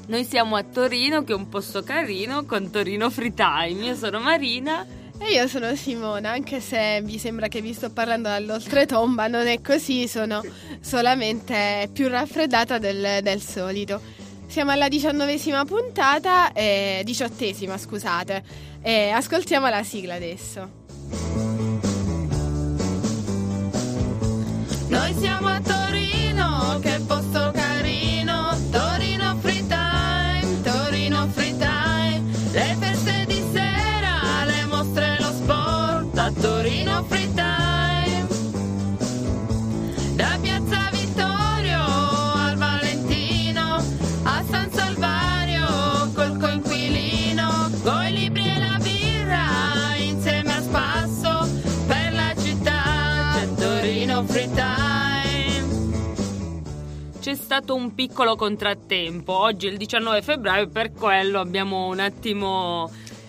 Noi siamo a Torino, che è un posto carino, con Torino Free Time. Io sono Marina. E io sono Simona, anche se vi sembra che vi sto parlando dall'oltretomba, non è così, sono solamente più raffreddata del solito. Siamo alla 19ª puntata, 18ª scusate, e ascoltiamo la sigla adesso. Noi siamo a Torino, che posto carino, Torino Free Time, Torino Free Time, le feste di sera, le mostre, lo sport, a Torino Free Time, da Piazza Vittorio al Valentino, a San Salvario, col coinquilino, coi libri e la birra, insieme a spasso, per la città, c'è Torino Free Time. C'è stato un piccolo contrattempo. Oggi è il 19 febbraio, per quello abbiamo un attimo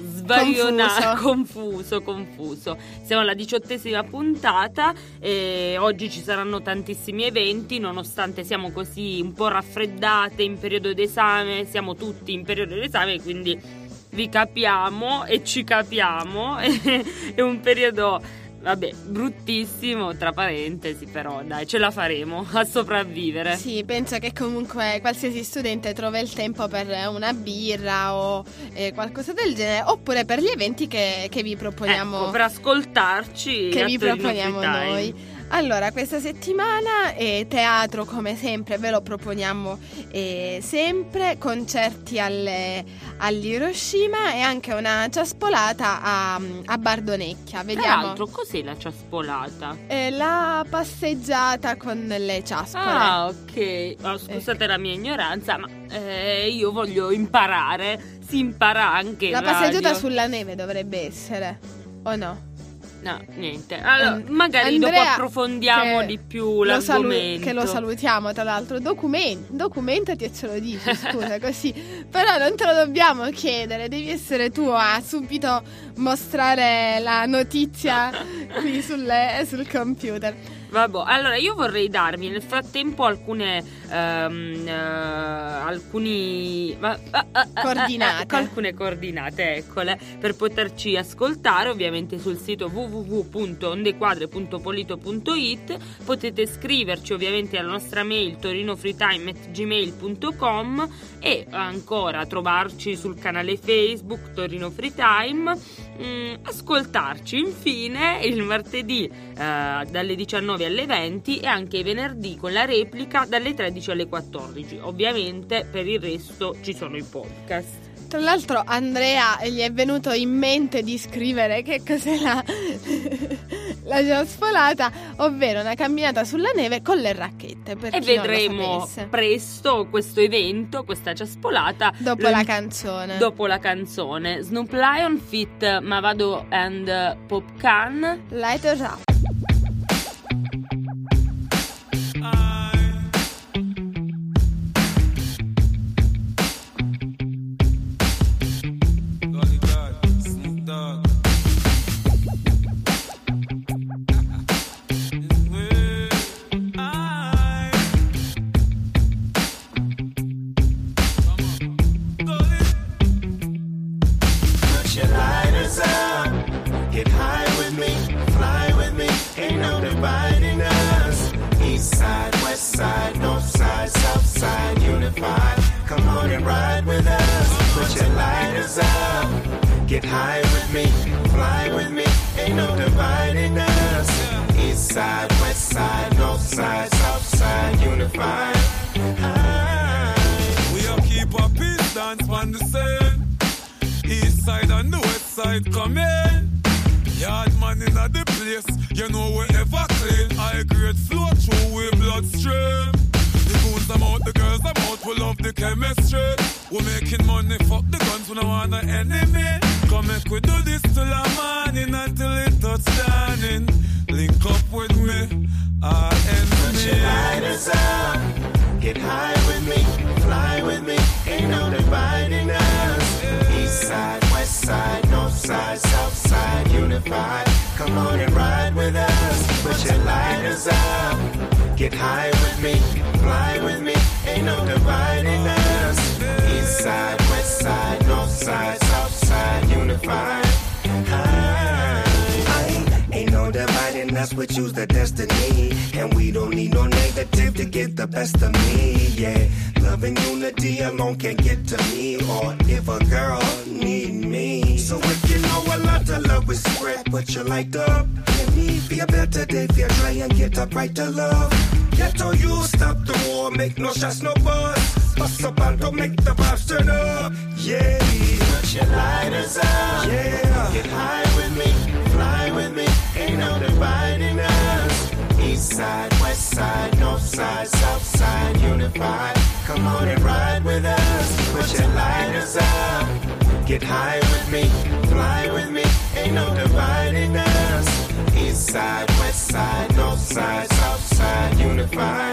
confuso. Siamo alla 18ª puntata e oggi ci saranno tantissimi eventi, nonostante siamo così un po' raffreddate in periodo d'esame, siamo tutti in periodo d'esame, quindi vi capiamo e ci capiamo. È un periodo bruttissimo, tra parentesi, però dai, ce la faremo a sopravvivere. Sì, penso che comunque qualsiasi studente trova il tempo per una birra o qualcosa del genere, oppure per gli eventi che vi proponiamo, ecco, per ascoltarci, che vi proponiamo noi. Allora, questa settimana teatro, come sempre, ve lo proponiamo sempre, concerti all'Hiroshima e anche una ciaspolata a Bardonecchia. Vediamo. Tra l'altro, cos'è la ciaspolata? La passeggiata con le ciaspole. Ah, ok. Oh, scusate la mia ignoranza, ma io voglio imparare. Si impara anche la in passeggiata radio. sulla neve dovrebbe essere, o no? No, niente. Allora, magari Andrea, dopo approfondiamo di più l'argomento. Che lo salutiamo, tra l'altro. Documentati e ce lo dici, scusa, così. Però non te lo dobbiamo chiedere, devi essere tu a subito mostrare la notizia qui sul computer. Vabbè, allora io vorrei darvi nel frattempo alcune coordinate, eccole, per poterci ascoltare, ovviamente sul sito www.ondequadre.polito.it. Potete scriverci ovviamente alla nostra mail torinofreetime@gmail.com e ancora trovarci sul canale Facebook Torino Free Time, ascoltarci infine il martedì dalle 19 alle 20 e anche i venerdì con la replica dalle 13 alle 14. Ovviamente per il resto ci sono i podcast. Tra l'altro Andrea gli è venuto in mente di scrivere che cos'è la ciaspolata, ovvero una camminata sulla neve con le racchette, per e chi vedremo non lo sapesse. Presto questo evento, questa ciaspolata dopo la canzone Snoop Lion feat. Mavado and Popcan, Light Us Up. Get high with me, fly with me, ain't no dividing us. East side, west side, north side, south side, unified. We are keep our peace dance on the same. East side and the west side come in. Yard man in the place, you know we ever clean. High grade flow through we bloodstream. The goons them out, the girls them out, we love the chemistry. We making money, fuck the guns, we don't want no enemy. Come make we do this till the morning until it touch dawning. Link up with me, our enemy. Put your lighters up, get high with me, fly with me, ain't no dividing us. East side, west side, north side, south side, unified. Come on and ride with us. Put your lighters up, get high with me, fly with me, ain't no dividing us. East East side, west side, north side, south side, unified. Ain't no dividing us, we choose the destiny. And we don't need no negative to get the best of me, yeah. Love and unity alone can't get to me. Or if a girl need me. So if you know a lot of love is spread, put your light up. Let me be a better day if you try and get up right to love. Get on you, stop the war, make no shots, no buzz. Bust up and don't make the vibes turn up, yeah. Put your lighters up, yeah. Get high with me, fly with me. Ain't no dividing us. East side, west side, north side, south side, unified. Come on and ride with us. Put your lighters up. Get high with me, fly with me. Ain't no dividing us. East side, west side, north side, south side, unified.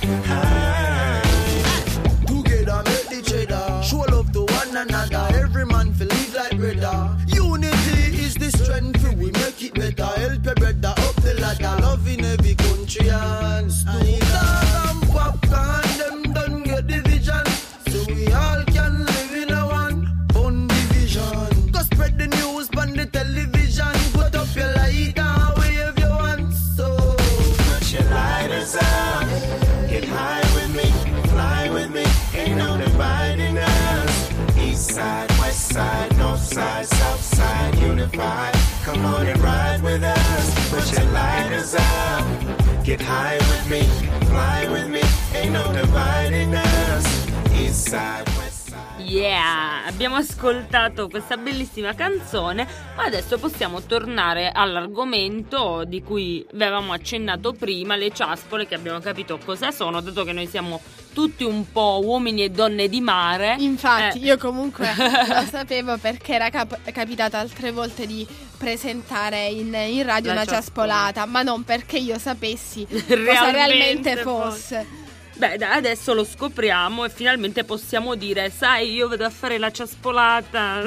Together make the cheddar. Show love to one another. Every man feel live like brother. Unity is the strength. We make it better. Help your brother up the ladder. Love in every country and and popcorn. Them don't get division. So we all can live in a one division. Go spread the news on the television. Put up your lighter wave your hands. So put your lighters up. Get high with me, fly with me. Ain't no dividing us. East side, west side, north side, south side, unified. Come on and ride with us. Put your lighters up. Get high with me, fly with me. Ain't no dividing us. East side, west side. Yeah, abbiamo ascoltato questa bellissima canzone, ma adesso possiamo tornare all'argomento di cui avevamo accennato prima, le ciaspole, che abbiamo capito cosa sono, dato che noi siamo tutti un po' uomini e donne di mare. Infatti, io comunque lo sapevo perché era capitato altre volte di presentare in radio una ciaspolata, ma non perché io sapessi cosa realmente fosse. Beh, adesso lo scopriamo e finalmente possiamo dire: sai, io vado a fare la ciaspolata.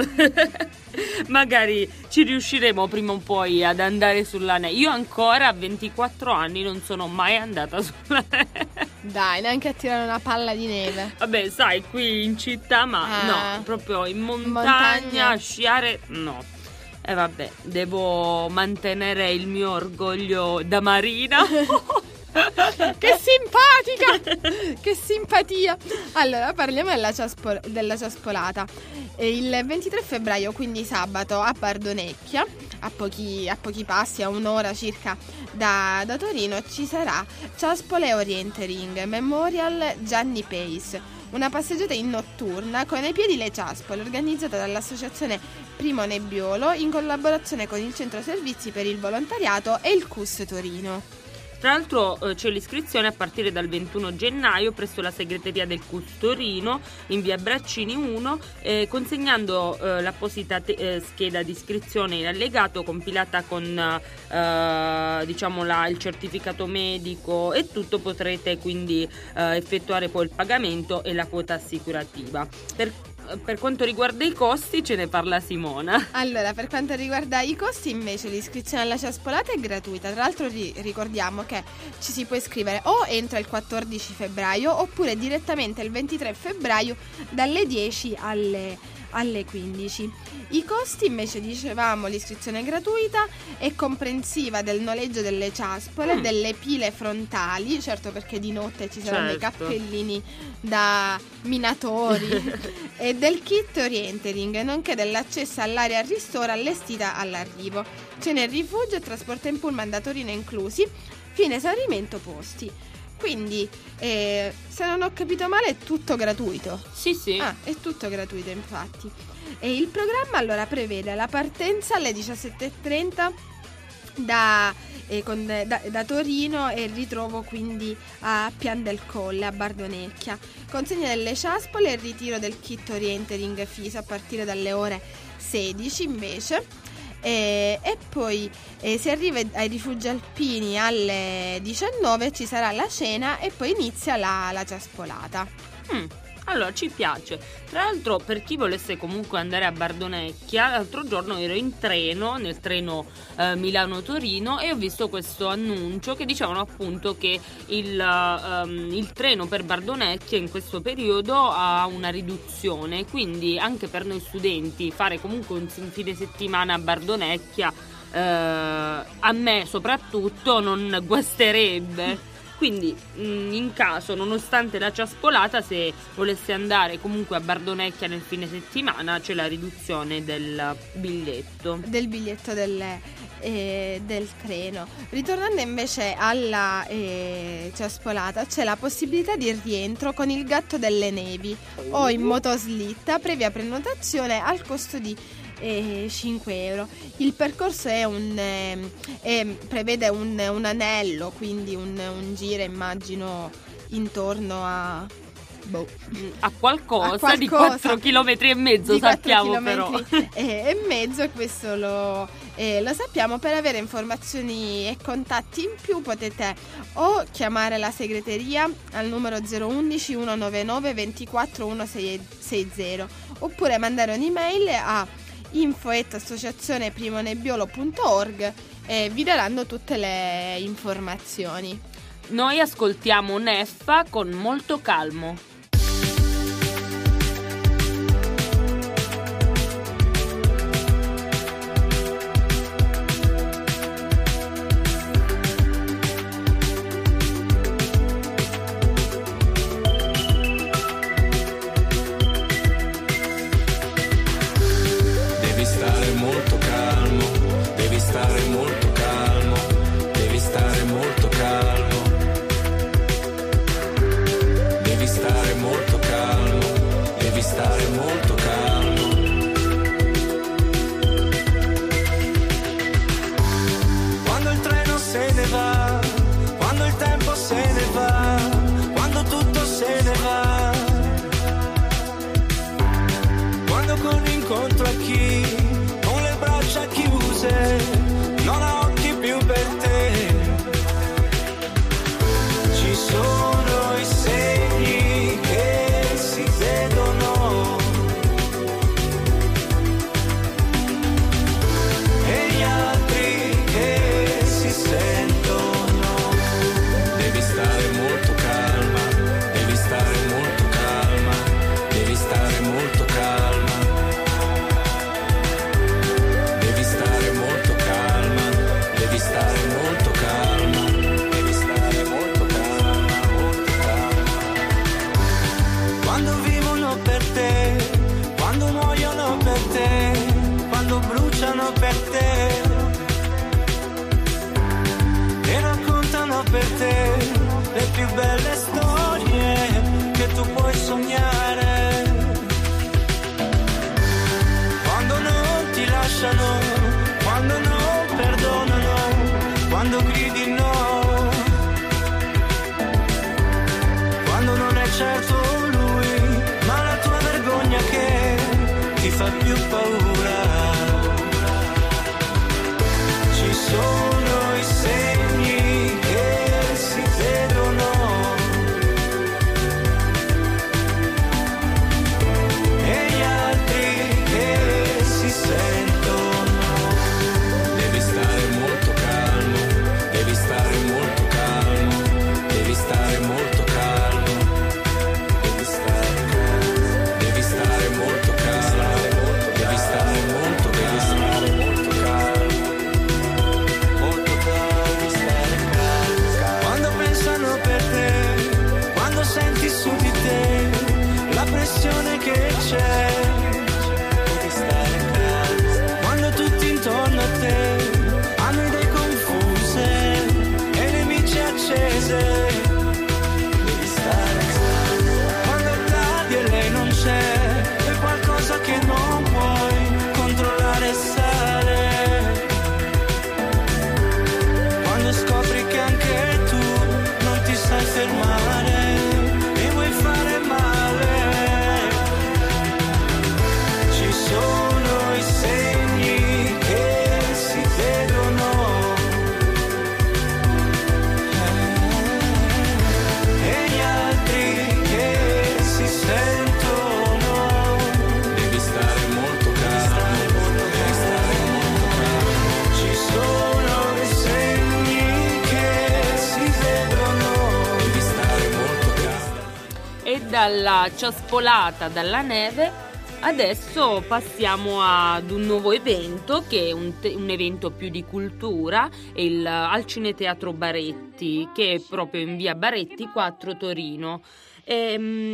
Magari ci riusciremo prima o poi ad andare sulla neve. Io ancora a 24 anni non sono mai andata sulla neve. Dai, neanche a tirare una palla di neve. Vabbè, sai, qui in città, ma no, proprio in montagna, a sciare, no. E vabbè, devo mantenere il mio orgoglio da marina. Che simpatica! Che simpatia! Allora, parliamo della ciaspolata. Il 23 febbraio, quindi sabato, a Bardonecchia, a pochi passi, a un'ora circa da Torino, ci sarà Ciaspole Orientering Memorial Gianni Pace, una passeggiata in notturna con ai piedi le ciaspole, organizzata dall'associazione Primo Nebbiolo in collaborazione con il Centro Servizi per il Volontariato e il CUS Torino. Tra l'altro c'è l'iscrizione a partire dal 21 gennaio presso la segreteria del CUS Torino in via Braccini 1, consegnando l'apposita scheda di iscrizione in allegato compilata con il certificato medico e tutto. Potrete quindi effettuare poi il pagamento e la quota assicurativa. Per quanto riguarda i costi ce ne parla Simona. Allora, per quanto riguarda i costi invece l'iscrizione alla ciaspolata è gratuita. Tra l'altro ricordiamo che ci si può iscrivere o entro il 14 febbraio oppure direttamente il 23 febbraio dalle 10 alle 15. I costi invece, dicevamo, l'iscrizione è gratuita, è comprensiva del noleggio delle ciaspole, delle pile frontali, certo perché di notte ci saranno i cappellini da minatori e del kit orientering, nonché dell'accesso all'area a ristoro allestita all'arrivo. Ce n'è rifugio e trasporto in pullman da Torino inclusi, fine esaurimento posti. Quindi, se non ho capito male, è tutto gratuito. Sì. È tutto gratuito, infatti. E il programma allora prevede la partenza alle 17:30 da Torino e il ritrovo quindi a Pian del Colle, a Bardonecchia. Consegna delle ciaspole e il ritiro del kit orientering FISA a partire dalle ore 16 invece. E poi si arriva ai rifugi alpini alle 19, ci sarà la cena e poi inizia la ciaspolata. Allora, ci piace. Tra l'altro, per chi volesse comunque andare a Bardonecchia, l'altro giorno ero in treno, nel treno Milano-Torino, e ho visto questo annuncio che dicevano appunto che il treno per Bardonecchia in questo periodo ha una riduzione, quindi anche per noi studenti fare comunque un fine settimana a Bardonecchia a me soprattutto non guasterebbe. Quindi in caso, nonostante la ciaspolata, se volesse andare comunque a Bardonecchia nel fine settimana, c'è la riduzione del biglietto. Del biglietto del treno. Ritornando invece alla ciaspolata, c'è la possibilità di rientro con il Gatto delle Nevi o in motoslitta previa prenotazione al costo di 5 euro. Il percorso prevede un anello, quindi un giro, immagino, intorno a qualcosa di 4 km e mezzo, sappiamo però. E mezzo, e questo lo sappiamo. Per avere informazioni e contatti in più potete o chiamare la segreteria al numero 011 199 24 160 oppure mandare un'email a info@associazioneprimonebbiolo.org e vi daranno tutte le informazioni. Noi ascoltiamo Neffa con Molto Calmo. Quando non perdonano, quando gridi no, quando non è certo lui, ma la tua vergogna che ti fa più paura. Ci sono i segni che si vedono e gli altri che si sentono. Devi stare molto calmo, devi stare molto calmo, devi stare molto calmo, devi stare calmo, devi stare molto calmo, devi stare molto calmo, molto calmo, molto calmo, stare calmo. Quando pensano per te, quando senti su di te la pressione che c'è, devi stare calmo. Quando tutti intorno a te hanno idee confuse e nemici accese, devi stare calmo. Quando è tardi e lei non c'è, è qualcosa che non puoi controllare e sale. Quando scopri che anche tu non ti sai fermare e vuoi fare male, ci sono i segni che si vedono e gli altri che si sentono. dalla ciaspolata, dalla neve, adesso passiamo ad un nuovo evento che è un evento più di cultura, al Cineteatro Baretti, che è proprio in via Baretti 4 Torino. È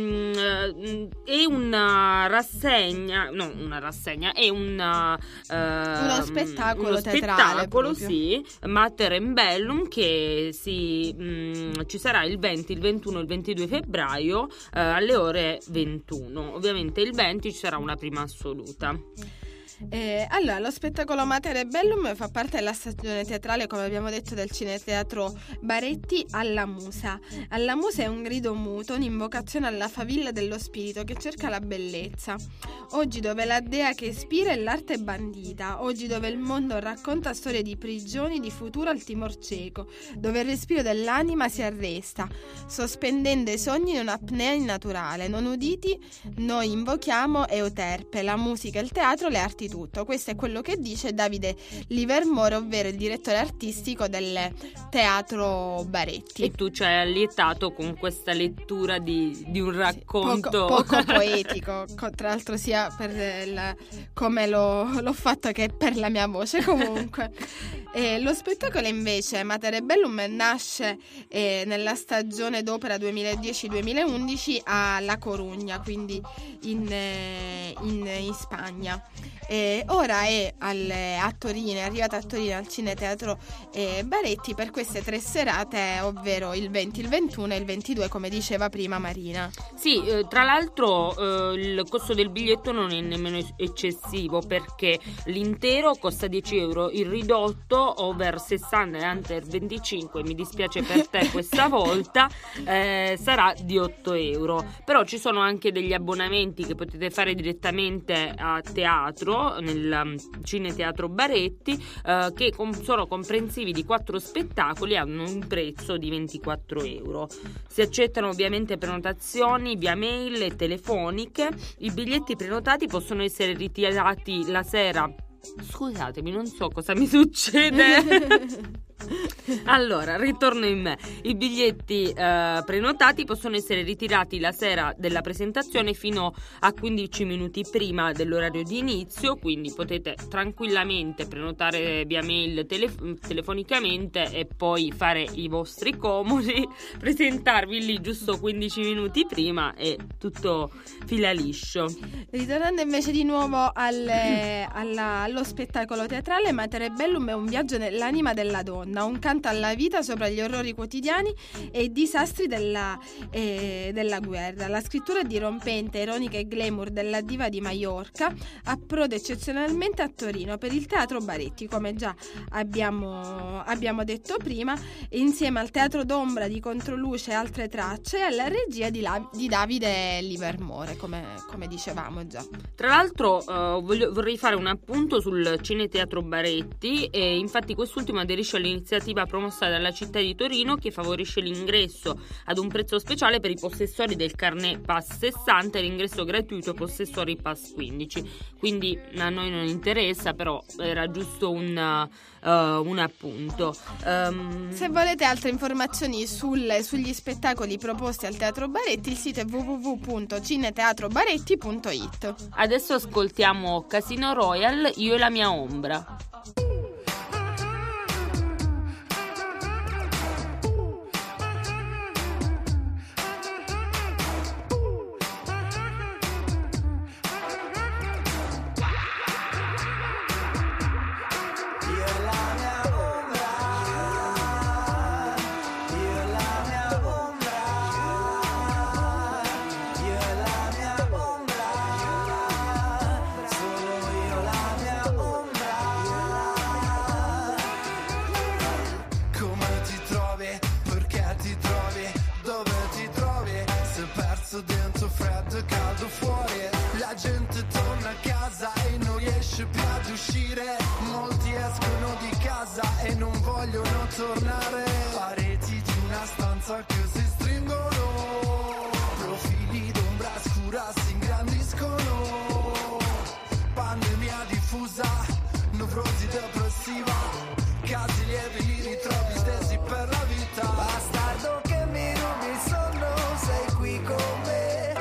una rassegna, è uno spettacolo teatrale proprio. Sì, Mater and Bellum, che ci sarà il 20, il 21 e il 22 febbraio alle ore 21. Ovviamente il 20 ci sarà una prima assoluta. Allora, lo spettacolo Mater and Bellum fa parte della stagione teatrale, come abbiamo detto, del Cineteatro Baretti alla Musa. Alla Musa è un grido muto, un'invocazione alla favilla dello spirito che cerca la bellezza. Oggi dove la dea che ispira è l'arte bandita, oggi dove il mondo racconta storie di prigioni, di futuro al timor cieco, dove il respiro dell'anima si arresta, sospendendo i sogni in un'apnea innaturale. Non uditi, noi invochiamo Euterpe, la musica, il teatro, le arti tutto. Questo è quello che dice Davide Livermore, ovvero il direttore artistico del Teatro Baretti. E tu ci hai allietato con questa lettura di un racconto poco poetico, tra l'altro sia per come l'ho fatto che per la mia voce comunque. Lo spettacolo invece Mater and Bellum nasce nella stagione d'opera 2010-2011 a La Corugna, quindi in Spagna. Ora è arrivata a Torino al Cineteatro Baretti per queste 3 serate, ovvero il 20, il 21 e il 22, come diceva prima Marina. Sì, tra l'altro il costo del biglietto non è nemmeno eccessivo, perché l'intero costa 10 euro, il ridotto over 60 e under 25, mi dispiace per te questa volta, sarà di 8 euro. Però ci sono anche degli abbonamenti che potete fare direttamente a teatro, nel Cineteatro Baretti, che sono comprensivi di 4 spettacoli, hanno un prezzo di 24 euro. Si accettano ovviamente prenotazioni via mail e telefoniche. I biglietti prenotati possono essere ritirati la sera. Scusatemi, non so cosa mi succede. Allora, ritorno in me. I biglietti prenotati possono essere ritirati la sera della presentazione fino a 15 minuti prima dell'orario di inizio, quindi potete tranquillamente prenotare via mail, telefonicamente, e poi fare i vostri comodi, presentarvi lì giusto 15 minuti prima e tutto fila liscio. Ritornando invece di nuovo allo spettacolo teatrale, Mater and Bellum è un viaggio nell'anima della donna, un canto alla vita sopra gli orrori quotidiani e i disastri della guerra. La scrittura dirompente, ironica e glamour della diva di Maiorca approda eccezionalmente a Torino per il Teatro Baretti, come già abbiamo detto prima, insieme al Teatro d'Ombra di Controluce e altre tracce, e alla regia di Davide Livermore, come dicevamo già. Tra l'altro vorrei fare un appunto sul Cineteatro Baretti, e infatti quest'ultimo aderisce all'iniziativa promossa dalla città di Torino, che favorisce l'ingresso ad un prezzo speciale per i possessori del carnet Pass 60 e l'ingresso gratuito possessori Pass 15. Quindi a noi non interessa, però era giusto un appunto. Se volete altre informazioni sugli spettacoli proposti al Teatro Baretti, il sito è www.cineteatrobaretti.it. Adesso ascoltiamo Casino Royale, Io e la mia ombra. Dentro freddo e caldo fuori, la gente torna a casa e non riesce più ad uscire, molti escono di casa e non vogliono tornare, pareti di una stanza che si stringono, profili d'ombra scura si ingrandiscono, pandemia diffusa, nevrosi depressiva, casi lievi, ritrovi stesi per la vita, bastardo che mi rubi il sonno, sei qui con me,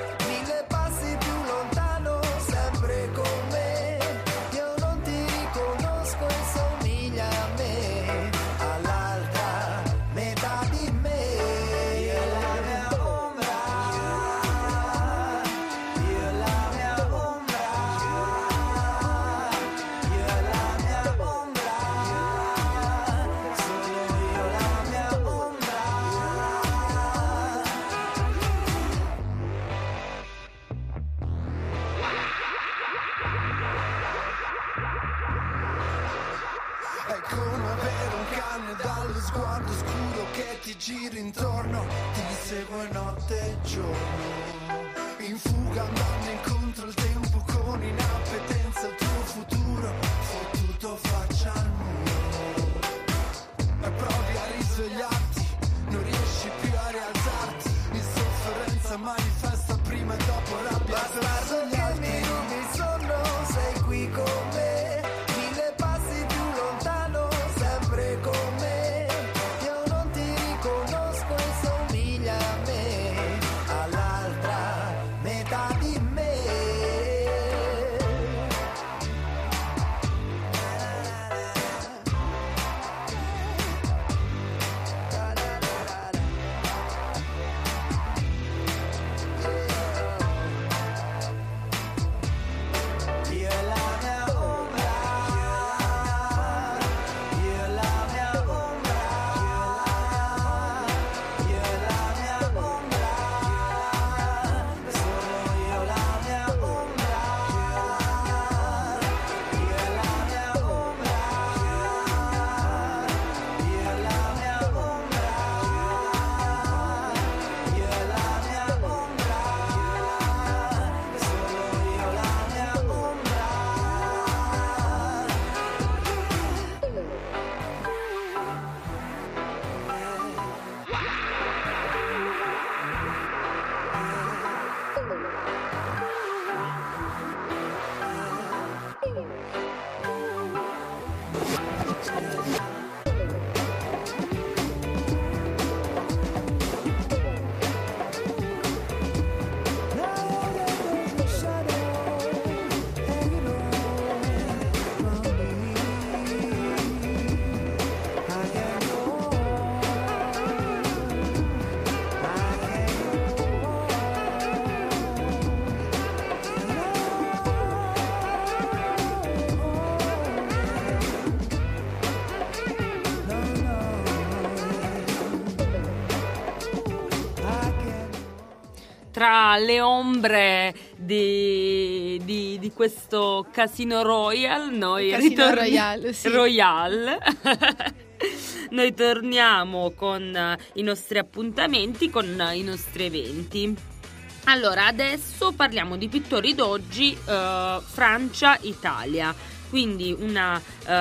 giorno. In fuga andando incontro al tempo con inappetenza, il tuo futuro fottuto faccia al muro. E provi a risvegliarti, non riesci più a rialzarti, in sofferenza manifesta prima e dopo rabbia. Bastardo che mi rubi il sonno, sei qui con me, 1000 passi più lontano, sempre con me. Io non ti riconosco e somiglia a me, all'altra metà di me. Io e la mia ombra, io e la mia ombra, io e la mia ombra, solo io e la mia ombra, io e la mia ombra, io e la mia ombra, io e la mia ombra, solo io e la mia ombra. Tra le ombre di questo Casino Royal, noi Casino Royale, sì. Royale. Noi torniamo con i nostri appuntamenti, con i nostri eventi. Allora, adesso parliamo di pittori d'oggi, Francia-Italia. Quindi un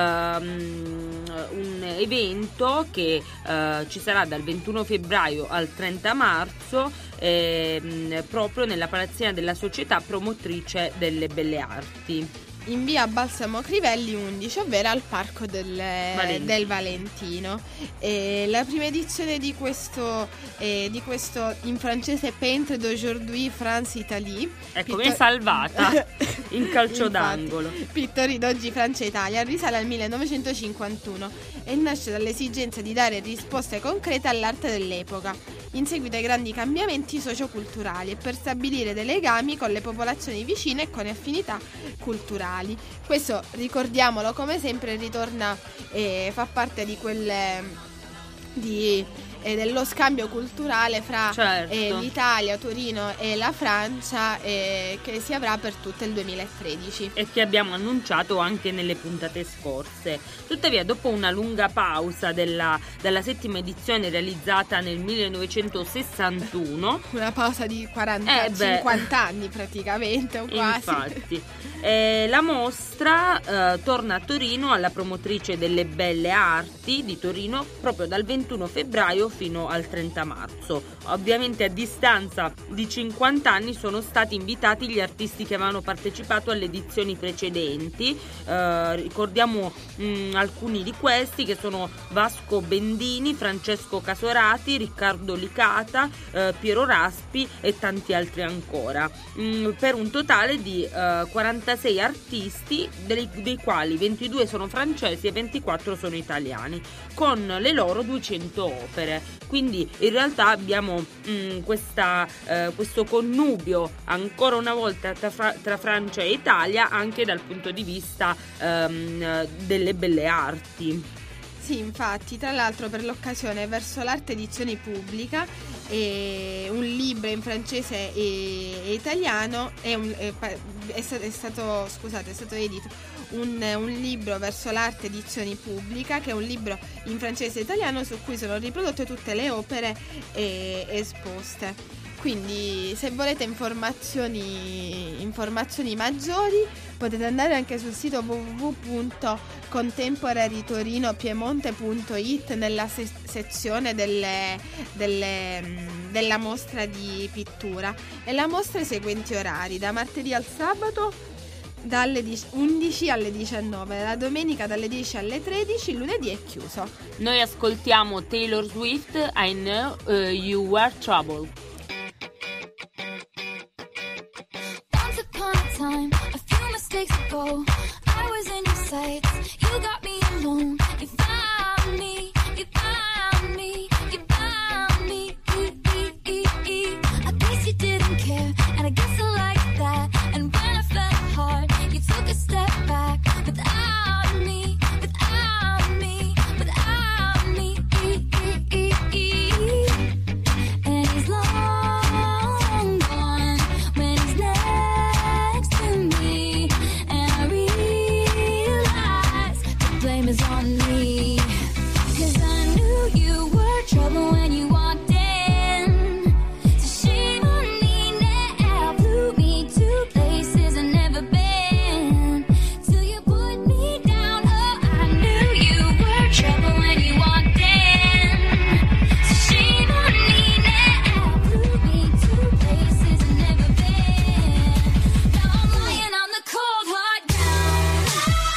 evento che ci sarà dal 21 febbraio al 30 marzo proprio nella palazzina della società promotrice delle belle arti. In via Balsamo Crivelli 11, ovvero al Parco del Valentino. La prima edizione di questo in francese Peintre d'aujourd'hui France Italie. Ecco, mi è salvata in calcio d'angolo. Pittori d'oggi Francia Italia risale al 1951 e nasce dall'esigenza di dare risposte concrete all'arte dell'epoca, in seguito ai grandi cambiamenti socioculturali e per stabilire dei legami con le popolazioni vicine e con affinità culturali. Questo, ricordiamolo, come sempre ritorna fa parte di dello scambio culturale fra certo. l'Italia, Torino e la Francia che si avrà per tutto il 2013 e che abbiamo annunciato anche nelle puntate scorse. Tuttavia, dopo una lunga pausa dalla settima edizione realizzata nel 1961, una pausa di 50 anni praticamente o quasi, infatti, la mostra torna a Torino alla promotrice delle belle arti di Torino proprio dal 21 febbraio fino al 30 marzo. Ovviamente a distanza di 50 anni sono stati invitati gli artisti che avevano partecipato alle edizioni precedenti. Ricordiamo alcuni di questi, che sono Vasco Bendini, Francesco Casorati, Riccardo Licata, Piero Raspi e tanti altri ancora, per un totale di 46 artisti, dei quali 22 sono francesi e 24 sono italiani, con le loro 200 opere. Quindi in realtà abbiamo questo connubio ancora una volta tra Francia e Italia, anche dal punto di vista delle belle arti. Sì, infatti, tra l'altro per l'occasione Verso l'Arte Edizioni Pubblica un libro in francese e italiano è stato edito un libro Verso l'Arte Edizioni Pubblica, che è un libro in francese e italiano su cui sono riprodotte tutte le opere esposte. quindi se volete informazioni maggiori potete andare anche sul sito www.contemporarytorinopiemonte.it nella sezione della mostra di pittura, e la mostra ha i seguenti orari: da martedì al sabato dalle 11 alle 19, la domenica dalle 10 alle 13, il lunedì è chiuso. Noi ascoltiamo Taylor Swift, I Know You Were Trouble. Once upon a time, a few mistakes ago, I was in your sights, you got me alone, you found me, you found me, you found me. I guess you didn't care, and I guess I like that, and when I felt hard, you took a step back, without me, without me, without me. And he's long gone when he's next to me, and I realize the blame is on me, 'cause I knew you were trouble when you walked in. So shame on me now, blew me to places I've never been, till you put me down. Oh, I knew you were trouble when you walked in. So shame on me now, blew me to places I've never been. Now I'm lying on the cold hard ground.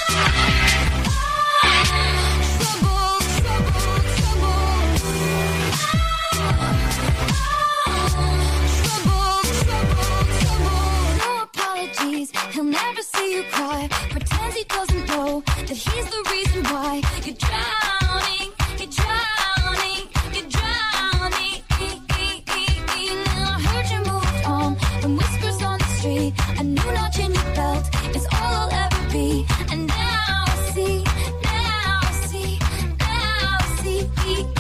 Trouble, trouble, trouble. Trouble, trouble, trouble. No apologies, he'll never see you cry. Pretends he doesn't know that he's the reason why you're drowning, you're drowning, you're drowning. Now I heard you moved on from whispers on the street. A new notch in your belt is all I'll ever be. And now I see, now I see, now I see.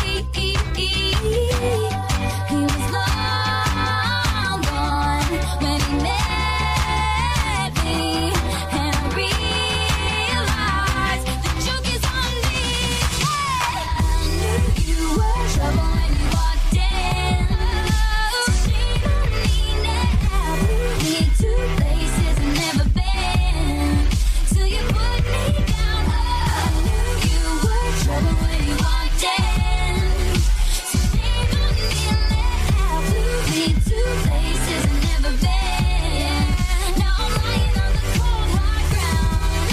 He was long gone when he met me, and I realized the joke is on me. I knew you were trouble when you walked in. So shame on me now, blew me to places I've never been, till you put me down. Oh, I knew you were trouble when you walked in. So shame on me now, blew me to places I've never been. Now I'm lying on the cold hard ground.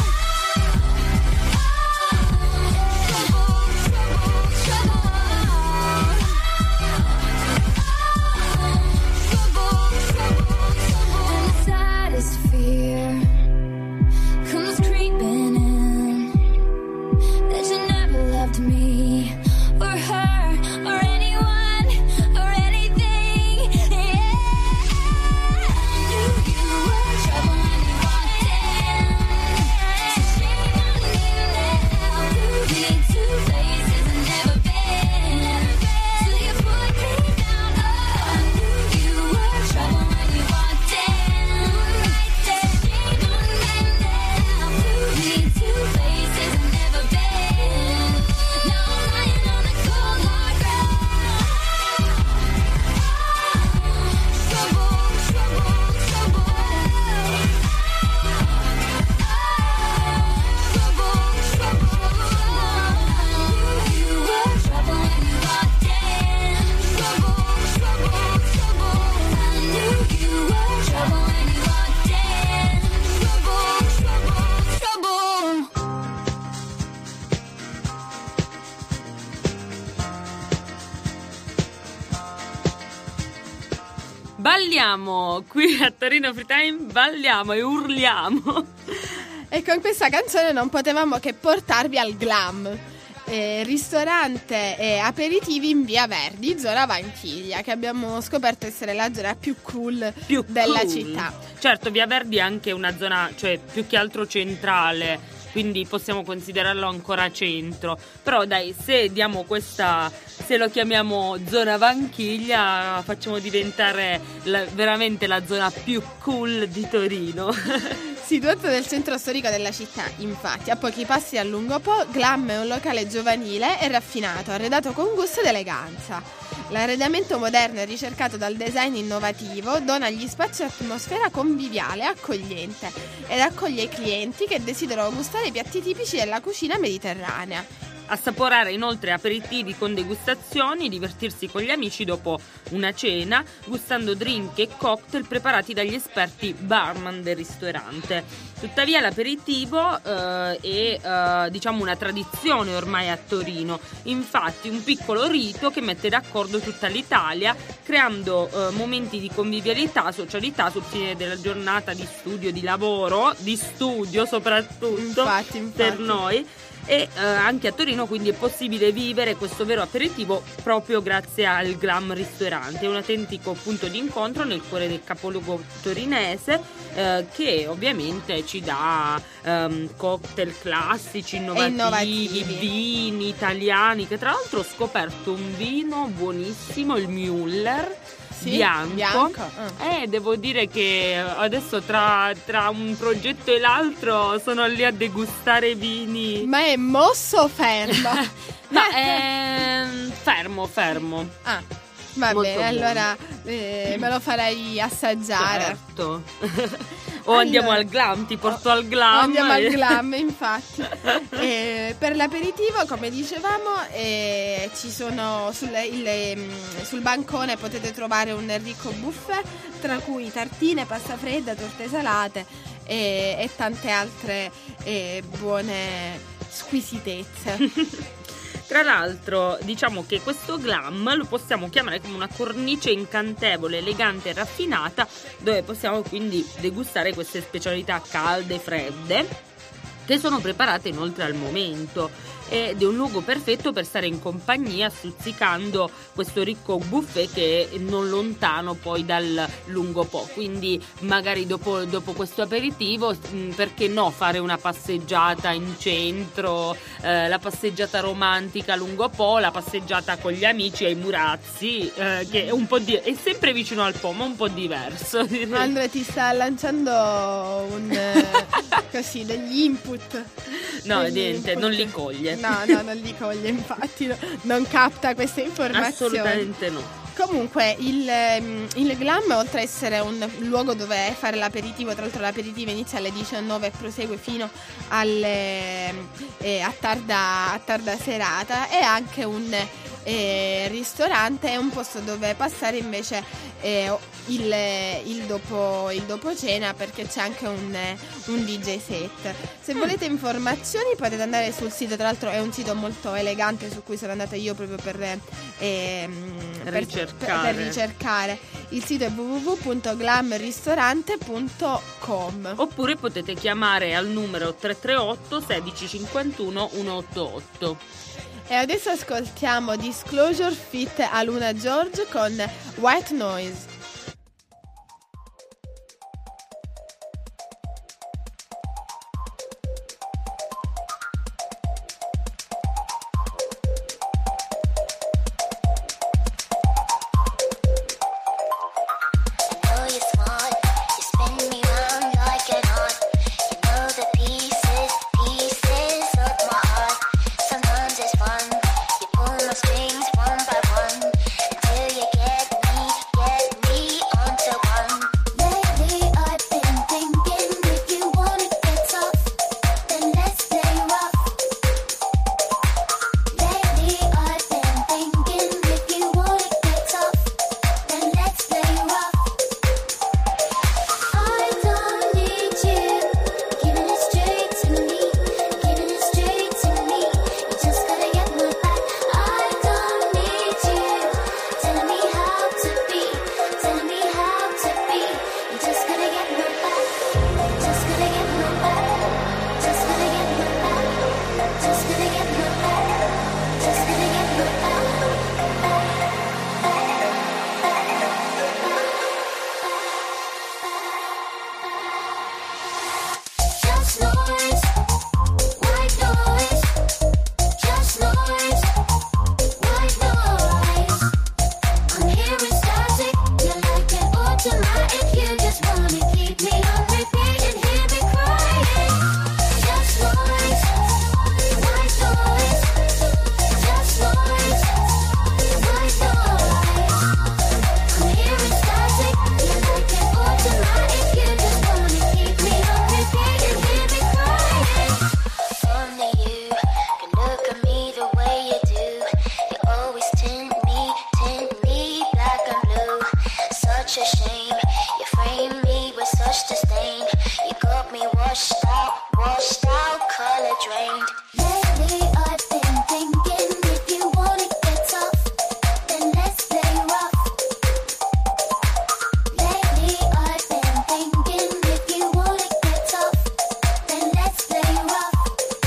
Trouble, trouble, trouble. Trouble, trouble, trouble. And the saddest fear comes creeping in, that you never loved me or her or anyone or anything. Yeah. I knew you were trouble when you walked in. So shame on me now, blew me to places I've never been, till you put me down. Oh, I knew you were trouble when you walked in. So shame on me now, blew me to places I've never been. Now I'm lying on the cold hard ground. Trouble, trouble, trouble. Trouble, trouble. I knew you were trouble when you walked in. Trouble, trouble, trouble. I knew you were trouble when you walked in. Trouble, trouble, trouble. Balliamo qui a Torino Free Time, balliamo e urliamo. E con questa canzone non potevamo che portarvi al glam. Ristorante e aperitivi in Via Verdi, zona Vanchiglia, che abbiamo scoperto essere la zona più cool della cool. città. Certo, Via Verdi è anche una zona, cioè più che altro centrale, quindi possiamo considerarlo ancora centro. Però dai, se diamo questa se lo chiamiamo zona Vanchiglia facciamo diventare veramente la zona più cool di Torino. Situato nel centro storico della città, infatti, a pochi passi dal Lungo Po, Glam è un locale giovanile e raffinato, arredato con gusto ed eleganza. L'arredamento moderno e ricercato dal design innovativo dona agli spazi un'atmosfera conviviale e accogliente ed accoglie i clienti che desiderano gustare i piatti tipici della cucina mediterranea. Assaporare inoltre aperitivi con degustazioni, divertirsi con gli amici dopo una cena, gustando drink e cocktail preparati dagli esperti barman del ristorante. Tuttavia l'aperitivo è diciamo una tradizione ormai a Torino, infatti un piccolo rito che mette d'accordo tutta l'Italia, creando momenti di convivialità, socialità sul fine della giornata di studio, di lavoro, di studio soprattutto infatti. per noi. E anche a Torino quindi è possibile vivere questo vero aperitivo proprio grazie al Glam Ristorante, è un autentico punto di incontro nel cuore del capoluogo torinese che ovviamente ci dà cocktail classici, innovativi, vini italiani, che tra l'altro ho scoperto un vino buonissimo, il Müller. Sì, bianco. Devo dire che adesso tra un progetto e l'altro sono lì a degustare vini. Ma è mosso o fermo? Ma è fermo. Ah, va Molto bene, buono. allora me lo farai assaggiare. Certo. O andiamo al Glam, ti porto al Glam. Andiamo al Glam, infatti. Per l'aperitivo, come dicevamo, ci sono sul bancone potete trovare un ricco buffet, tra cui tartine, pasta fredda, torte salate e tante altre buone squisitezze. Tra l'altro diciamo che questo Glam lo possiamo chiamare come una cornice incantevole, elegante e raffinata, dove possiamo quindi degustare queste specialità calde e fredde che sono preparate inoltre al momento, ed è un luogo perfetto per stare in compagnia stuzzicando questo ricco buffet che è non lontano poi dal Lungo Po, quindi magari dopo questo aperitivo perché no fare una passeggiata in centro, la passeggiata romantica a Lungo Po, la passeggiata con gli amici ai Murazzi, che è un po' è sempre vicino al Po ma un po' diverso, direi. Andrea ti sta lanciando così degli input. No, degli niente, input. non li coglie. No, non li coglie, infatti non capta queste informazioni. Assolutamente no. Comunque il Glam, oltre a essere un luogo dove fare l'aperitivo, tra l'altro l'aperitivo inizia alle 19 e prosegue fino a tarda serata, è anche un ristorante, è un posto dove passare invece il dopo cena, perché c'è anche un DJ set. Se volete informazioni potete andare sul sito, tra l'altro è un sito molto elegante su cui sono andata io proprio per ricercare. Il sito è www.glamristorante.com. Oppure potete chiamare al numero 338 16 51 188. E adesso ascoltiamo Disclosure feat. Aluna George con White Noise. Strings one by one until you get me such a shame. You framed me with such disdain. You got me washed out, color drained. Lately I've been thinking, if you wanna get tough, then let's play rough. Lately I've been thinking, if you wanna get tough, then let's play rough.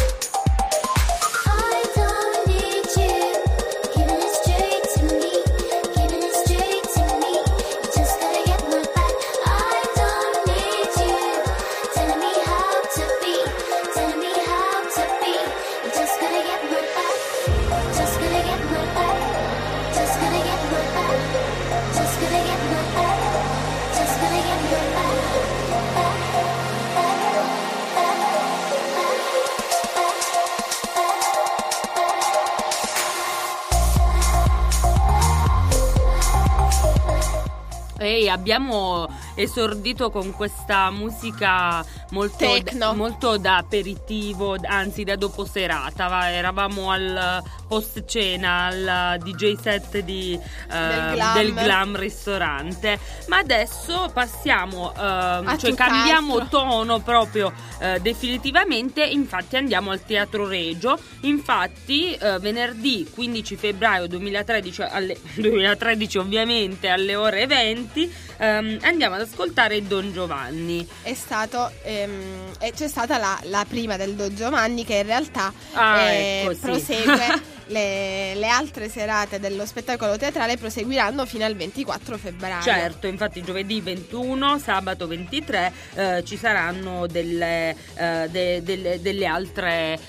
I don't need you giving it straight to me, giving it straight to me. You just gotta get my back. I don't need you telling me how to be, telling me how to be. You just gotta get my back, just gotta get my back, just gotta get my back, just gotta get my back, just gotta get my back, back, E abbiamo esordito con questa musica molto Techno. molto da aperitivo, anzi da dopo serata. Eravamo al post cena, al DJ set del Glam ristorante. Ma adesso passiamo, cioè cambiamo tono proprio definitivamente. Infatti andiamo al Teatro Regio. Infatti venerdì 15 febbraio 2013 ovviamente alle ore 20 andiamo ad ascoltare Don Giovanni. È stato c'è stata la prima del Don Giovanni, che in realtà ecco, sì. prosegue. Le altre serate dello spettacolo teatrale proseguiranno fino al 24 febbraio. Certo, infatti giovedì 21, sabato 23 ci saranno degli altri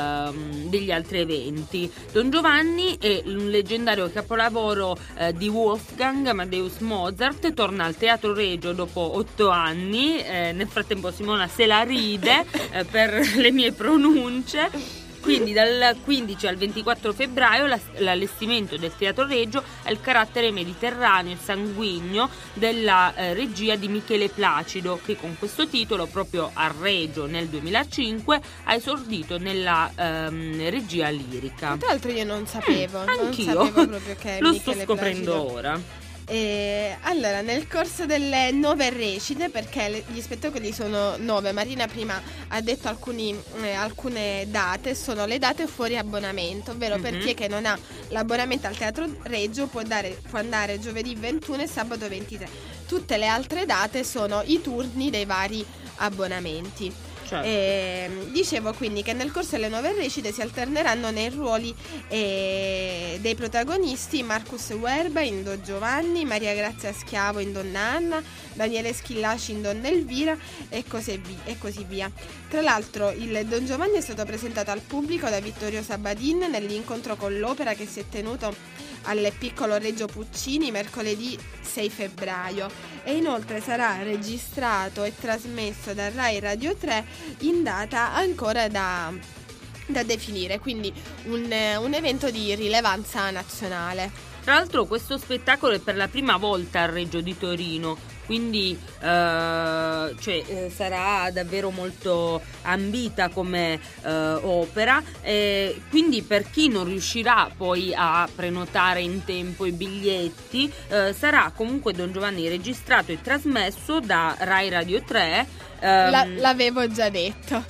eventi. Don Giovanni è un leggendario capolavoro di Wolfgang Amadeus Mozart, torna al Teatro Regio dopo 8 anni. Nel frattempo Simona se la ride per le mie pronunce. Quindi dal 15 al 24 febbraio l'allestimento del Teatro Regio ha il carattere mediterraneo e sanguigno della regia di Michele Placido, che con questo titolo proprio a Regio nel 2005 ha esordito nella regia lirica. Tra l'altro io non sapevo, anch'io non sapevo proprio che lo Michele sto scoprendo Placido. ora. Allora, nel corso delle 9 recite, perché gli spettacoli sono 9, Marina prima ha detto alcune date, sono le date fuori abbonamento, ovvero per chi è che non ha l'abbonamento al Teatro Regio può andare giovedì 21 e sabato 23. Tutte le altre date sono i turni dei vari abbonamenti. Certo. Dicevo quindi che nel corso delle 9 recite si alterneranno nei ruoli dei protagonisti Marcus Werba in Don Giovanni, Maria Grazia Schiavo in Donna Anna, Daniele Schillaci in Donna Elvira e così via. Tra l'altro il Don Giovanni è stato presentato al pubblico da Vittorio Sabadin nell'incontro con l'opera che si è tenuto al Piccolo Reggio Puccini mercoledì 6 febbraio e inoltre sarà registrato e trasmesso da Rai Radio 3 in data ancora da definire, quindi un evento di rilevanza nazionale. Tra l'altro questo spettacolo è per la prima volta al Regio di Torino, quindi sarà davvero molto ambita come opera, quindi per chi non riuscirà poi a prenotare in tempo i biglietti sarà comunque Don Giovanni registrato e trasmesso da Rai Radio 3. L'avevo già detto.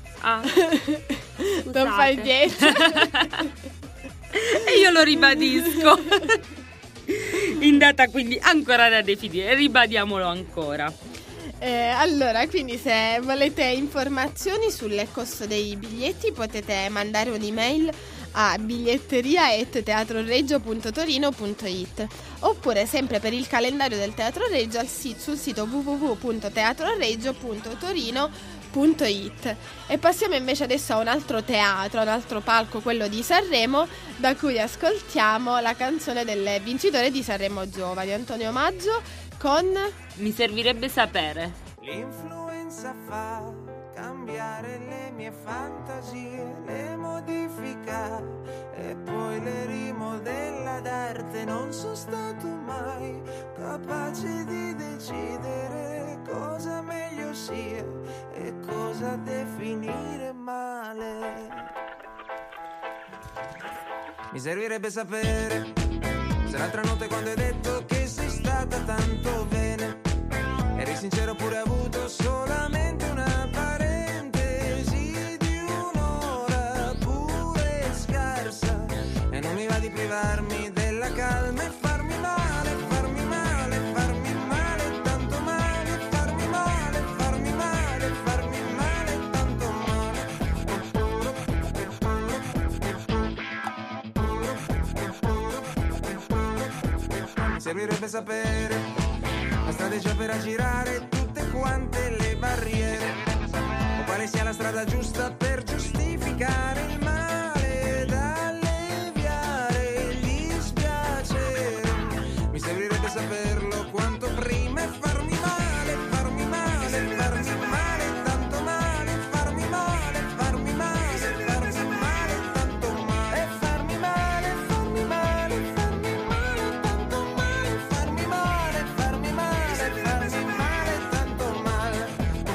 Non fai niente. E io lo ribadisco. In data quindi ancora da definire, ribadiamolo ancora. Allora, quindi se volete informazioni sul costo dei biglietti potete mandare un'email a biglietteria@teatroregio.torino.it oppure sempre per il calendario del Teatro Regio sul sito www.teatroregio.torino.it. E passiamo invece adesso a un altro teatro, un altro palco, quello di Sanremo, da cui ascoltiamo la canzone del vincitore di Sanremo Giovani, Antonio Maggio, con Mi servirebbe sapere. L'influenza fa cambiare le mie fantasie, le modifica e poi le rimodella d'arte. Non sono stato mai capace di decidere cosa meglio sia e cosa definire male. Mi servirebbe sapere se l'altra notte quando hai detto che sei stata tanto vera servirebbe sapere la strategia per aggirare tutte quante le barriere, o quale sia la strada giusta per giustificare il male da alleviare gli spiaceri. Mi servirebbe saperlo quanto prima e farmi male, farmi male, farmi male, tanto male, farmi male, farmi male, farmi male, tanto male, e farmi male, farmi male, farmi male, tanto male, farmi male, farmi male, farmi male, tanto male,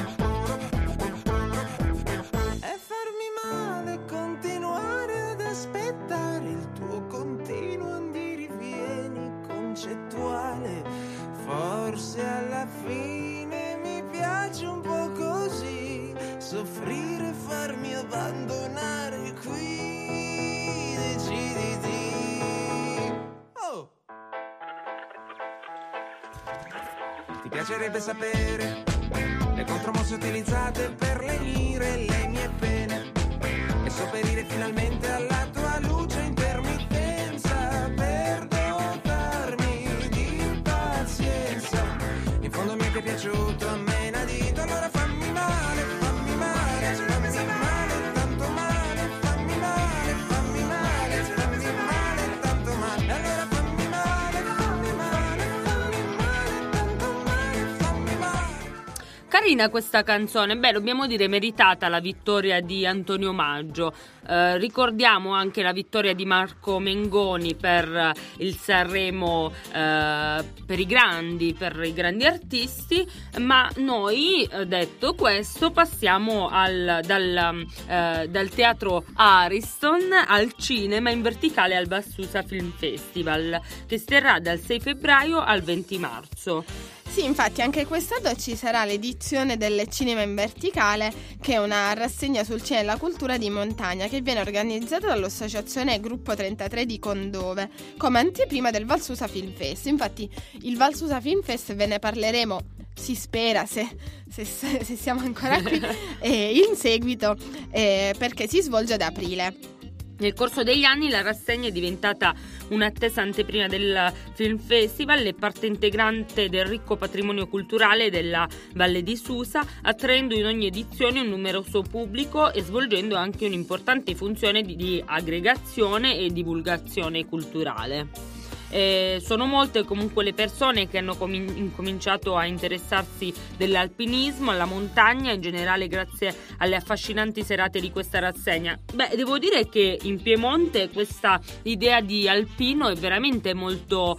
e farmi male, continuare ad aspettare il tuo continuo andirivieni concettuale. Forse alla fine mi piace un po' così, soffrire, farmi abbandonare qui, deciditi. Oh! Ti piacerebbe sapere le contromosse utilizzate per lenire le mie pene e sopperire finalmente alla tua luce intermittenza per dotarmi di pazienza. In fondo mi è che piaciuto a me inadito, allora fammi male, fammi male, fammi male, tanto male, fammi male, fammi male, fammi male, tanto male, allora fammi male, fammi male, fammi male, tanto male, fammi male. Carina questa canzone, beh, dobbiamo dire meritata la vittoria di Antonio Maggio. Ricordiamo anche la vittoria di Marco Mengoni per il Sanremo, per i grandi artisti, ma noi, detto questo, passiamo dal teatro Ariston al cinema in verticale al Valsusa Film Festival, che si terrà dal 6 febbraio al 20 marzo. Sì, infatti anche quest'anno ci sarà l'edizione del Cinema in Verticale, che è una rassegna sul cinema e la cultura di montagna che viene organizzata dall'associazione Gruppo 33 di Condove come anteprima del Valsusa Film Fest. Infatti il Valsusa Film Fest ve ne parleremo, si spera, se siamo ancora qui, in seguito, perché si svolge ad aprile. Nel corso degli anni la rassegna è diventata un'attesa anteprima del Film Festival e parte integrante del ricco patrimonio culturale della Valle di Susa, attraendo in ogni edizione un numeroso pubblico e svolgendo anche un'importante funzione di aggregazione e divulgazione culturale. Sono molte comunque le persone che hanno incominciato a interessarsi dell'alpinismo, alla montagna in generale, grazie alle affascinanti serate di questa rassegna. Beh, devo dire che in Piemonte questa idea di alpino è veramente molto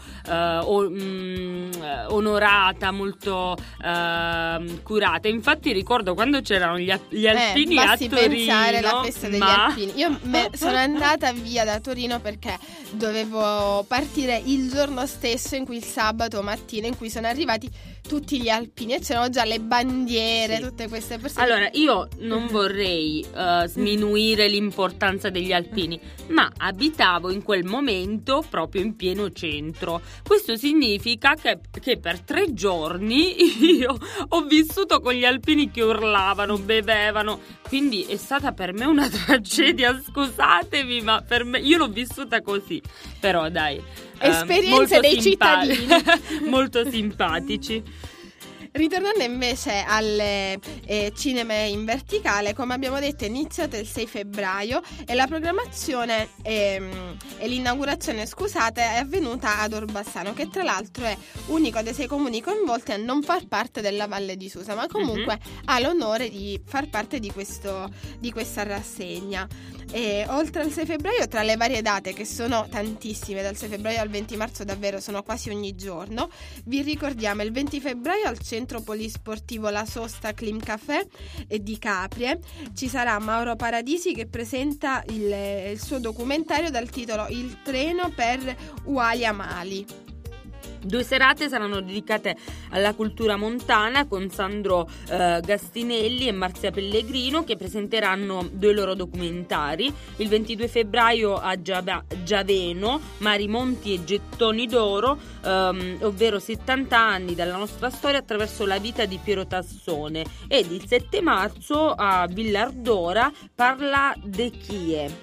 onorata, molto curata. Infatti ricordo quando c'erano gli alpini a basti Torino, pensare alla festa degli alpini. Io sono andata via da Torino perché dovevo partire il giorno stesso, in cui il sabato mattina, in cui sono arrivati tutti gli alpini e c'erano già le bandiere, sì, tutte queste persone. Allora, io non vorrei sminuire l'importanza degli alpini, ma abitavo in quel momento proprio in pieno centro. Questo significa che per 3 giorni io ho vissuto con gli alpini che urlavano, bevevano, quindi è stata per me una tragedia, scusatemi, ma per me, io l'ho vissuta così. Però dai, esperienze dei cittadini molto simpatici. Ritornando invece al cinema in verticale, come abbiamo detto è iniziato il 6 febbraio e la programmazione e l'inaugurazione, scusate, è avvenuta ad Orbassano, che tra l'altro è unico dei 6 comuni coinvolti a non far parte della Valle di Susa, ma comunque ha l'onore di far parte di questa rassegna. E oltre al 6 febbraio, tra le varie date, che sono tantissime, dal 6 febbraio al 20 marzo davvero sono quasi ogni giorno, vi ricordiamo il 20 febbraio al centro polisportivo La Sosta Clim Café di Caprie ci sarà Mauro Paradisi che presenta il suo documentario dal titolo Il treno per Ualia Mali. 2 serate saranno dedicate alla cultura montana con Sandro Gastinelli e Marzia Pellegrino, che presenteranno 2 loro documentari. Il 22 febbraio a Giaveno, Mari, Monti e Gettoni d'Oro, ovvero 70 anni dalla nostra storia attraverso la vita di Piero Tassone, ed il 7 marzo a Villardora, Parla de Chie.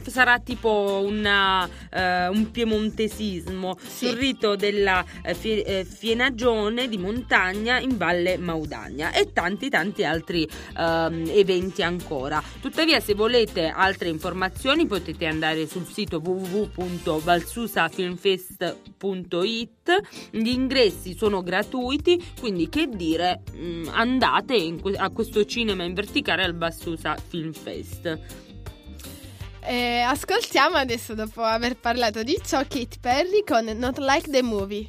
sarà tipo un piemontesismo sul rito della fienagione di montagna in Valle Maudagna e tanti altri eventi ancora. Tuttavia, se volete altre informazioni potete andare sul sito www.valsusafilmfest.it. Gli ingressi sono gratuiti, quindi che dire, andate a questo cinema in verticale al Valsusa Film Fest. Ascoltiamo adesso, dopo aver parlato di ciò, Katy Perry con Not Like the Movie.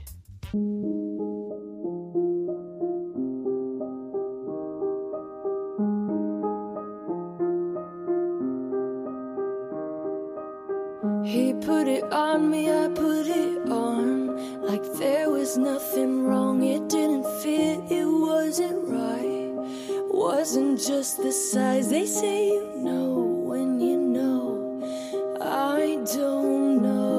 He put it on me, I put it on, like there was nothing wrong. It didn't fit, it wasn't right, wasn't just the size. They say you know when you know, I don't know.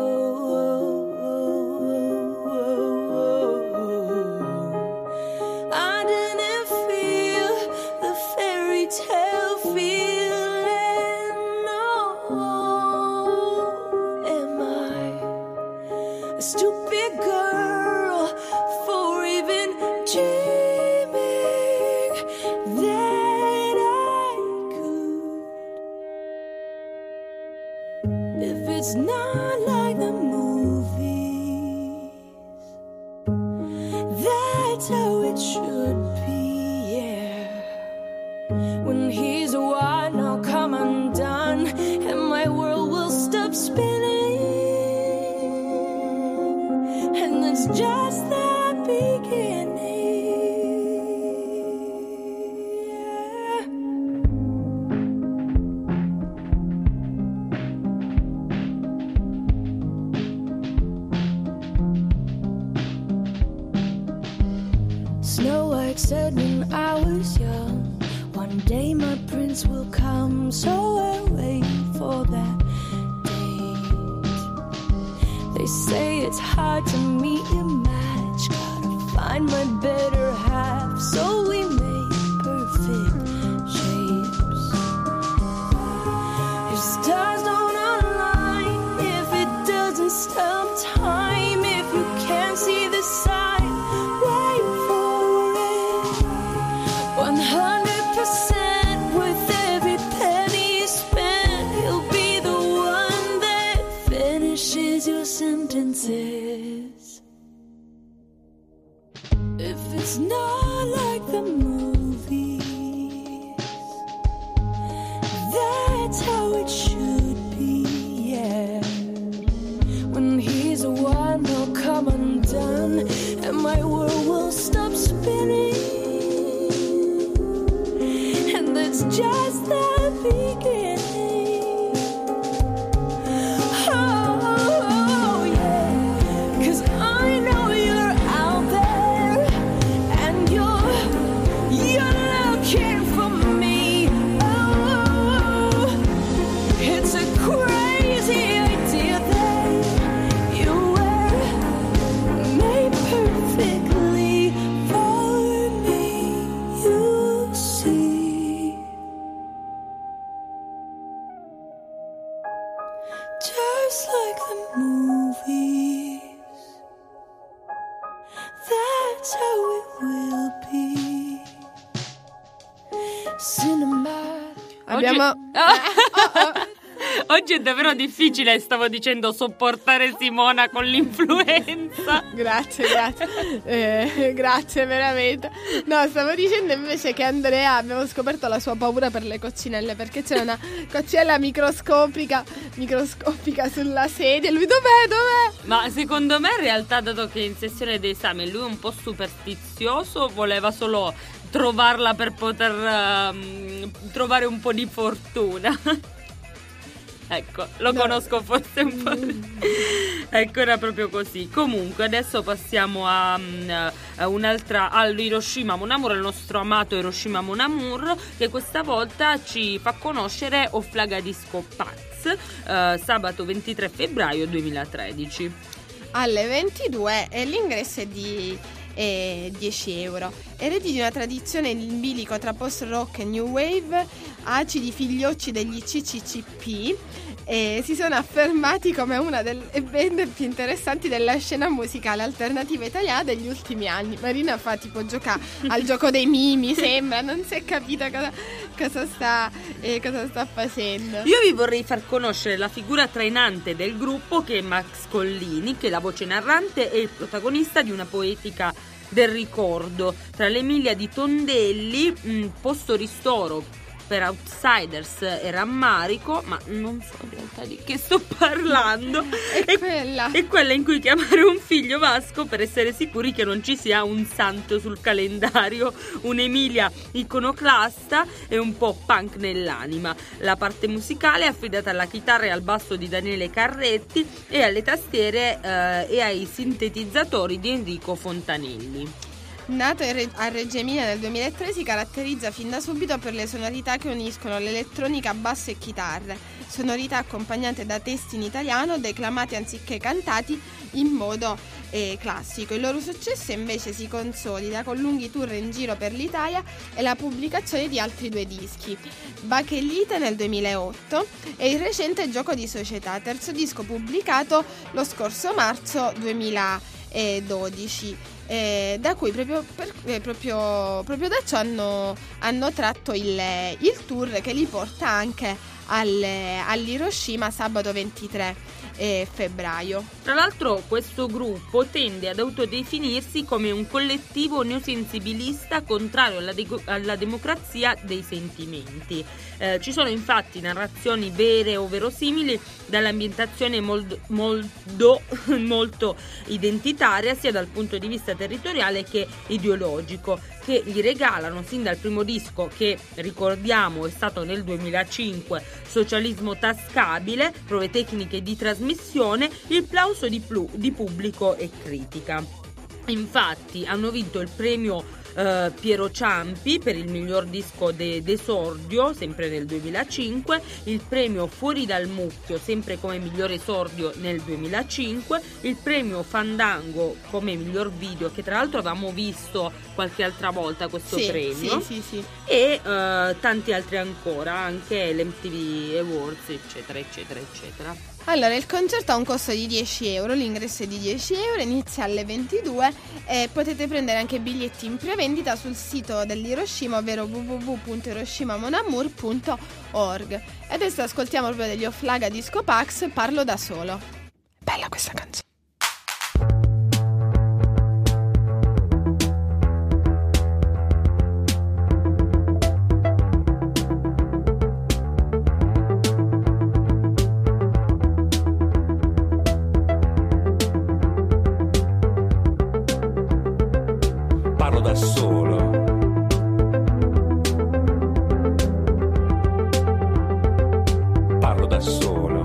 I didn't feel the fairy tale feeling, no. Am I a stupid girl for even dreaming that I could? If it's not like the movies, that's how it should be, yeah. When he's a one, I'll come undone, and my world will stop spinning, and it's just the beginning, yeah. Snow White said when I was young, one day my prince will come, so I'll wait for that date. They say it's hard to meet your match, gotta find my better half, so we make perfect shapes. If stars don't align, if it doesn't stop time, if you can't see the sign, wait for it. 100% with every penny you spend, he'll be the one that finishes your sentences. If it's not like the movies, that's how it should be, yeah. When he's the one, he'll come undone, and my world will stop spinning, and that's just the beginning. Oh, yeah, 'cause I know you're out there, and you're looking for me. Oh, it's a crazy idea that you were made perfectly for me, you see. Just like the movies, that's how it will be. Cinema. Abbiamo... Oggi è davvero difficile, stavo dicendo, sopportare Simona con l'influenza. Grazie, grazie veramente. No, stavo dicendo invece che Andrea, abbiamo scoperto la sua paura per le coccinelle, perché c'è una coccinella microscopica sulla sedia. Lui dov'è? Ma secondo me in realtà, dato che è in sessione d'esame lui è un po' superstizioso, voleva solo trovarla per poter trovare un po' di fortuna. Ecco, lo conosco forse un po'. Ecco, era proprio così. Comunque adesso passiamo a un'altra, all'Hiroshima Mon Amour, il nostro amato Hiroshima Mon Amour, che questa volta ci fa conoscere Oflaga Disco Paz, sabato 23 febbraio 2013 alle 22, e l'ingresso è di 10 euro. Eredi di una tradizione in bilico tra post-rock e new wave, acidi figliocci degli CCCP, si sono affermati come una delle band più interessanti della scena musicale alternativa italiana degli ultimi anni. Marina fa tipo giocare al gioco dei mimi, sembra, non si è capita cosa sta facendo. Io vi vorrei far conoscere la figura trainante del gruppo, che è Max Collini, che è la voce narrante e il protagonista di una poetica del ricordo tra l'Emilia di Tondelli, Posto Ristoro per Outsiders e Rammarico, ma non so in realtà di che sto parlando. È quella in cui chiamare un figlio Vasco per essere sicuri che non ci sia un santo sul calendario. Un'Emilia iconoclasta e un po' punk nell'anima. La parte musicale è affidata alla chitarra e al basso di Daniele Carretti e alle tastiere e ai sintetizzatori di Enrico Fontanelli. Nato a Reggio Emilia nel 2003, si caratterizza fin da subito per le sonorità che uniscono l'elettronica, basso e chitarre, sonorità accompagnate da testi in italiano declamati anziché cantati in modo classico. Il loro successo invece si consolida con lunghi tour in giro per l'Italia e la pubblicazione di altri 2 dischi, Bakelite nel 2008 e il recente Gioco di società, terzo disco pubblicato lo scorso marzo 2012. Da cui proprio da ciò hanno tratto il tour che li porta anche all'Hiroshima sabato 23 febbraio. Tra l'altro questo gruppo tende ad autodefinirsi come un collettivo neosensibilista contrario alla democrazia dei sentimenti. Ci sono infatti narrazioni vere o verosimili dall'ambientazione molto identitaria sia dal punto di vista territoriale che ideologico, che gli regalano sin dal primo disco, che ricordiamo è stato nel 2005, Socialismo tascabile, prove tecniche di trasmissione, il plauso di pubblico e critica. Infatti hanno vinto il premio Piero Ciampi per il miglior disco d'esordio, sempre nel 2005, il premio Fuori dal Mucchio, sempre come miglior esordio nel 2005, il premio Fandango come miglior video, che tra l'altro avevamo visto qualche altra volta questo premio, sì. E tanti altri ancora, anche l'MTV Awards, eccetera. Allora, il concerto ha un costo di 10 euro, l'ingresso è di 10 euro, inizia alle 22 e potete prendere anche biglietti in prevendita sul sito dell'Hiroshima, ovvero www.hiroshimamonamur.org. E adesso ascoltiamo proprio degli Offlaga Disco Pax, Parlo da solo. Bella questa canzone. Parlo da solo,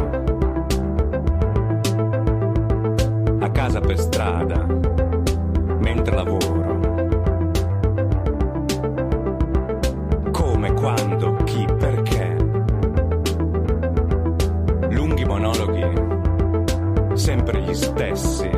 a casa per strada, mentre lavoro. Come, quando, chi, perché. Lunghi monologhi, sempre gli stessi.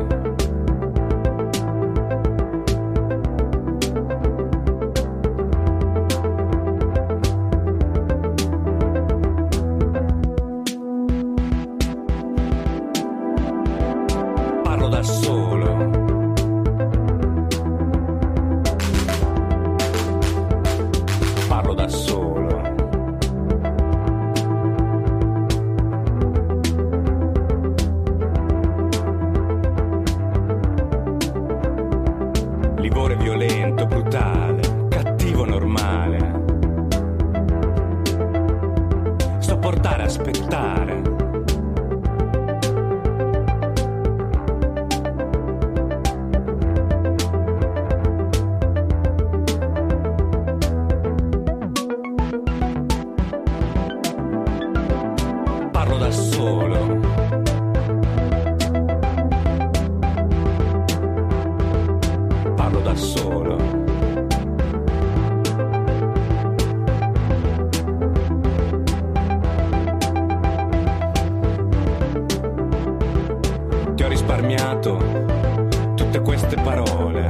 Tutte queste parole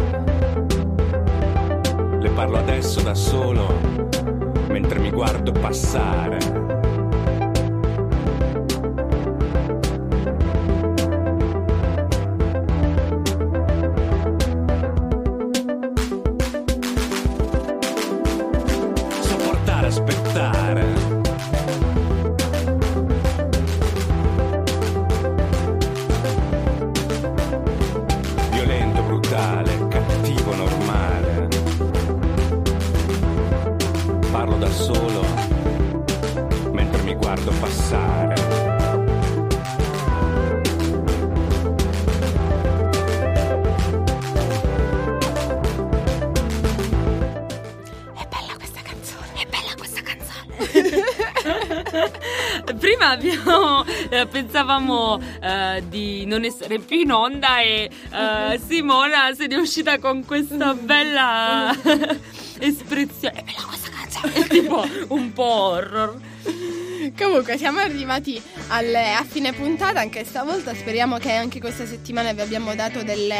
le parlo adesso da solo, mentre mi guardo passare. Prima pensavamo di non essere più in onda e Simona se ne è uscita con questa bella espressione. È bella questa canzone, è tipo un po' horror. Comunque siamo arrivati a fine puntata anche stavolta. Speriamo che anche questa settimana vi abbiamo dato degli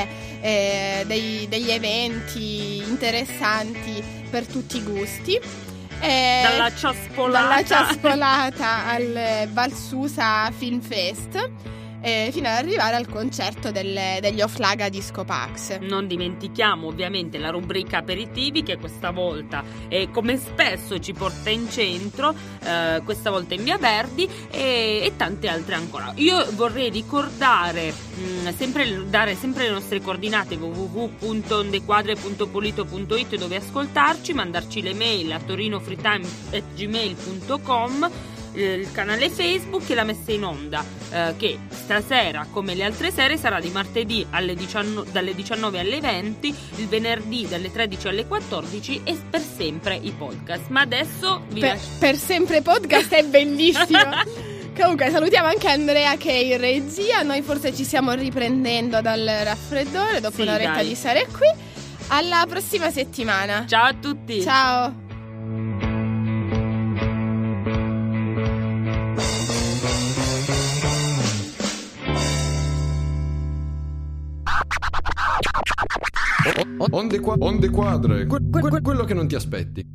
eventi interessanti per tutti i gusti. Dalla ciaspolata al Valsusa Film Fest, fino ad arrivare al concerto degli Oflaga Disco Pax. Non dimentichiamo ovviamente la rubrica aperitivi, che questa volta come spesso ci porta in centro, questa volta in Via Verdi, e tante altre ancora. Io vorrei ricordare dare sempre le nostre coordinate www.ondequadre.polito.it, dove ascoltarci, mandarci le mail a torinofreetime@gmail.com, il canale Facebook e la messa in onda, che stasera come le altre sere sarà di martedì dalle 19 alle 20, il venerdì dalle 13 alle 14 e per sempre i podcast. Ma adesso per sempre podcast è bellissimo. Comunque salutiamo anche Andrea che è in regia. Noi forse ci stiamo riprendendo dal raffreddore dopo un'oretta di stare qui. Alla prossima settimana. Ciao a tutti. Ciao. Onde quadre, quello che non ti aspetti.